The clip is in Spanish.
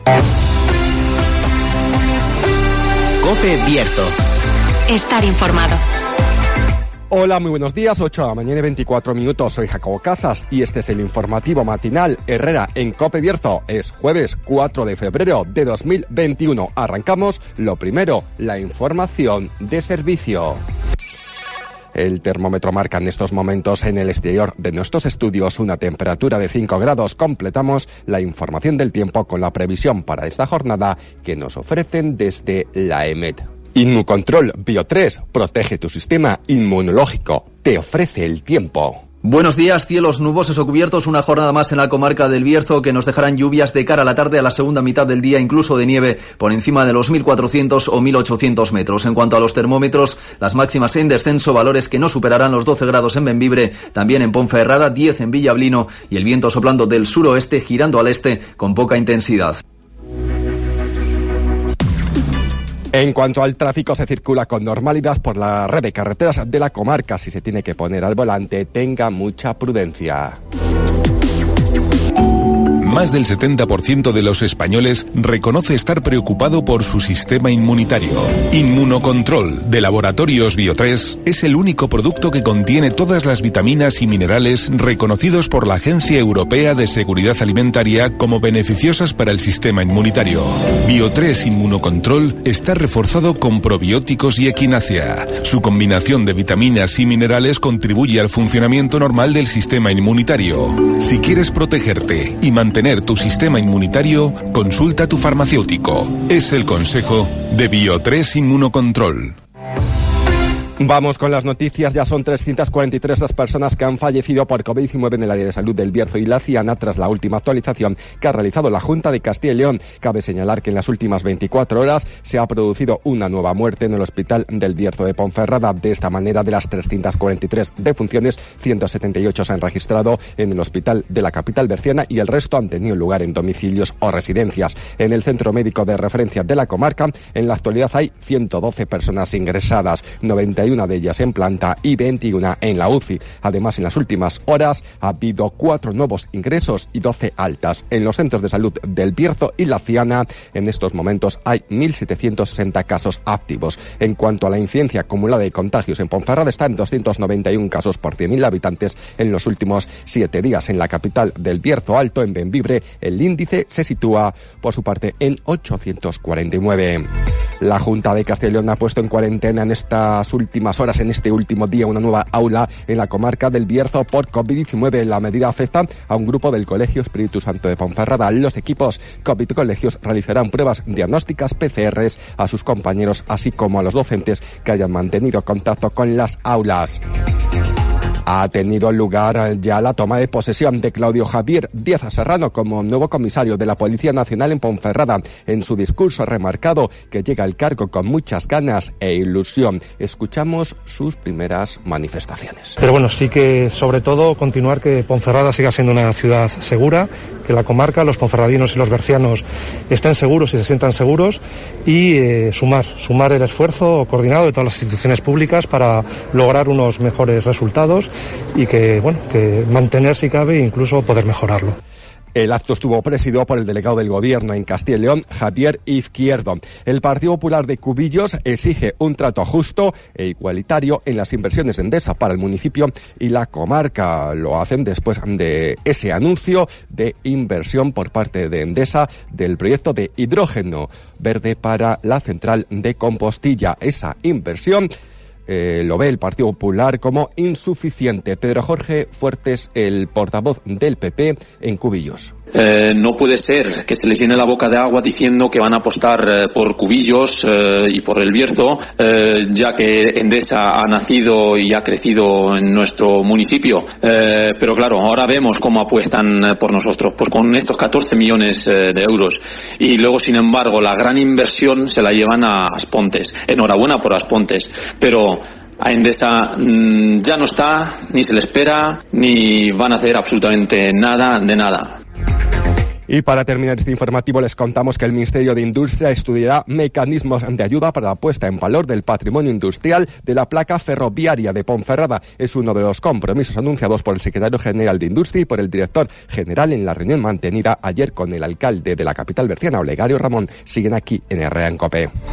COPE Bierzo. Estar informado. Hola, muy buenos días, 8 de la mañana y 24 minutos. Soy Jacobo Casas y este es el informativo matinal Herrera en COPE Bierzo. Es jueves 4 de febrero de 2021. Arrancamos. Lo primero, la información de servicio. El termómetro marca en estos momentos en el exterior de nuestros estudios una temperatura de 5 grados. Completamos la información del tiempo con la previsión para esta jornada que nos ofrecen desde la EMET. Inmucontrol Bio3 protege tu sistema inmunológico. Te ofrece el tiempo. Buenos días, cielos nubosos o cubiertos, una jornada más en la comarca del Bierzo que nos dejarán lluvias de cara a la tarde, a la segunda mitad del día, incluso de nieve por encima de los 1.400 o 1.800 metros. En cuanto a los termómetros, las máximas en descenso, valores que no superarán los 12 grados en Bembibre, también en Ponferrada, 10 en Villablino y el viento soplando del suroeste girando al este con poca intensidad. En cuanto al tráfico, se circula con normalidad por la red de carreteras de la comarca. Si se tiene que poner al volante, tenga mucha prudencia. Más del 70% de los españoles reconoce estar preocupado por su sistema inmunitario. Inmunocontrol de Laboratorios Bio3 es el único producto que contiene todas las vitaminas y minerales reconocidos por la Agencia Europea de Seguridad Alimentaria como beneficiosas para el sistema inmunitario. Bio3 Inmunocontrol está reforzado con probióticos y equinacia. Su combinación de vitaminas y minerales contribuye al funcionamiento normal del sistema inmunitario. Si quieres protegerte y mantener tu sistema inmunitario, consulta a tu farmacéutico. Es el consejo de Bio3 Inmunocontrol. Vamos con las noticias. Ya son 343 las personas que han fallecido por COVID-19 en el área de salud del Bierzo y la Ciana tras la última actualización que ha realizado la Junta de Castilla y León. Cabe señalar que en las últimas 24 horas se ha producido una nueva muerte en el Hospital del Bierzo de Ponferrada. De esta manera, de las 343 defunciones, 178 se han registrado en el Hospital de la capital berciana y el resto han tenido lugar en domicilios o residencias. En el centro médico de referencia de la comarca, en la actualidad hay 112 personas ingresadas, 91 de ellas en planta y 21 en la UCI. Además, en las últimas horas ha habido 4 nuevos ingresos y 12 altas. En los centros de salud del Bierzo y la Ciana, en estos momentos hay 1.760 casos activos. En cuanto a la incidencia acumulada de contagios en Ponferrada, está en 291 casos por 100.000 habitantes en los últimos 7 días. En la capital del Bierzo Alto, en Bembibre, el índice se sitúa, por su parte, en 849. La Junta de Castilla y León ha puesto en cuarentena en estas últimas horas, en este último día, una nueva aula en la comarca del Bierzo por COVID-19. La medida afecta a un grupo del Colegio Espíritu Santo de Ponferrada. Los equipos COVID colegios realizarán pruebas diagnósticas PCRs a sus compañeros, así como a los docentes que hayan mantenido contacto con las aulas. Ha tenido lugar ya la toma de posesión de Claudio Javier Díaz Serrano como nuevo comisario de la Policía Nacional en Ponferrada. En su discurso ha remarcado que llega al cargo con muchas ganas e ilusión. Escuchamos sus primeras manifestaciones. Pero bueno, sí que sobre todo continuar que Ponferrada siga siendo una ciudad segura, que la comarca, los ponferradinos y los bercianos estén seguros y se sientan seguros y sumar el esfuerzo coordinado de todas las instituciones públicas para lograr unos mejores resultados y que mantener si cabe e incluso poder mejorarlo. El acto estuvo presidido por el delegado del Gobierno en Castilla y León, Javier Izquierdo. El Partido Popular de Cubillos exige un trato justo e igualitario en las inversiones de Endesa para el municipio y la comarca. Lo hacen después de ese anuncio de inversión por parte de Endesa del proyecto de hidrógeno verde para la central de Compostilla. Esa inversión lo ve el Partido Popular como insuficiente. Pedro Jorge Fuertes, el portavoz del PP en Cubillos. No puede ser que se les llene la boca de agua diciendo que van a apostar por Cubillos y por el Bierzo, ya que Endesa ha nacido y ha crecido en nuestro municipio. Pero claro, ahora vemos cómo apuestan por nosotros, pues con estos 14 millones de euros. Y luego, sin embargo, la gran inversión se la llevan a Aspontes. Enhorabuena por Aspontes, pero a Endesa ya no está, ni se le espera, ni van a hacer absolutamente nada de nada. Y para terminar este informativo les contamos que el Ministerio de Industria estudiará mecanismos de ayuda para la puesta en valor del patrimonio industrial de la placa ferroviaria de Ponferrada. Es uno de los compromisos anunciados por el secretario general de Industria y por el director general en la reunión mantenida ayer con el alcalde de la capital berciana, Olegario Ramón. Siguen aquí en Herrera en COPE.